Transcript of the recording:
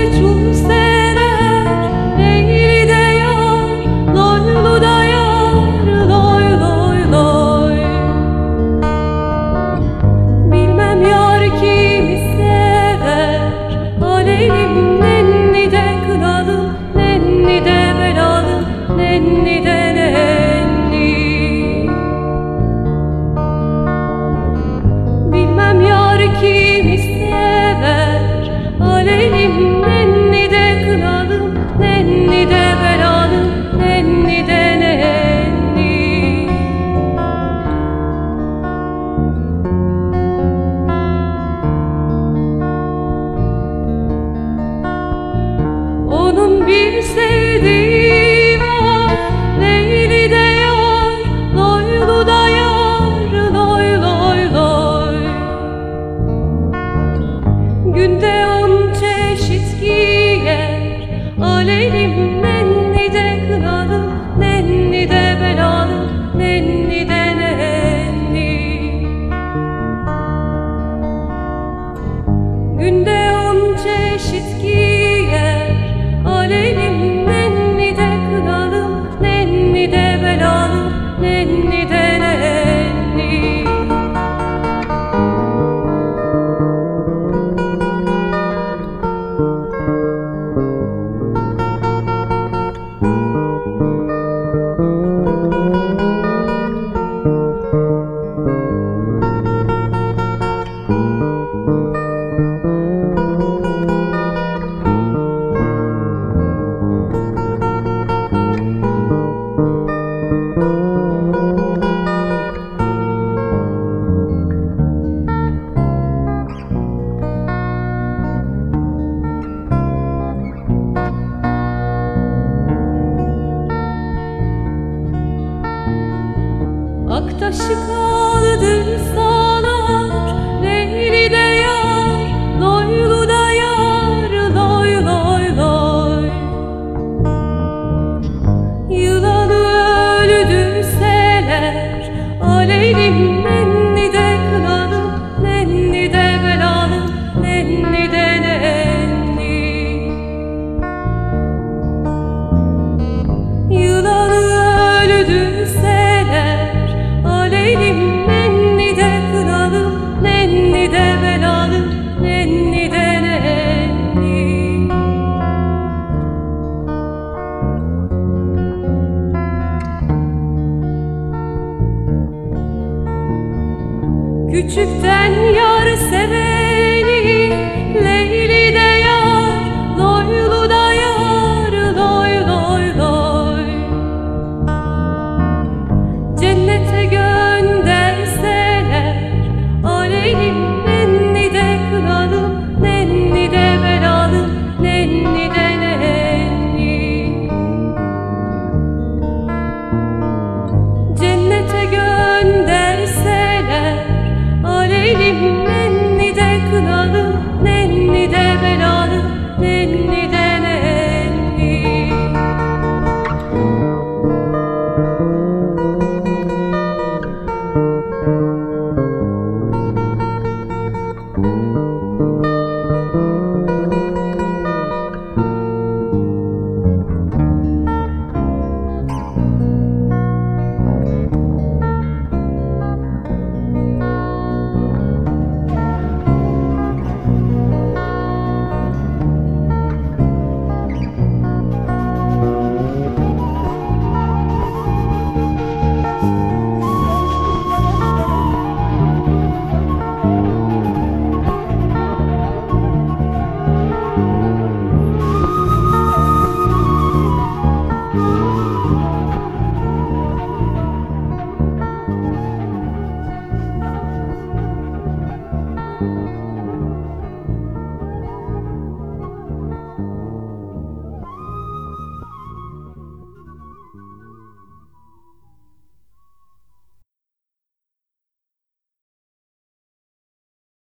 çul sever, Leyli de yar, loylu da yar, loy loy loy. Bilmem yar kimi sever, aleylim nenni de kınalım, nenni de belalım, nenni de nenni. Bilmem yar kimi sever, aleylim nenni de kınalım, nenni de belalım, nenni de nenni. Onun bir sevdiği var, Leyli de yar, loylu da yar, loy loy loy. Günde 10 çeşit giyer, aleylim nenni de kınalım, nenni de belalım, nenni de nenni. Günde 10 çeşit giyer, aleylim nenni de kınalım, nenni de belalım, nenni de nenni. Aktaşı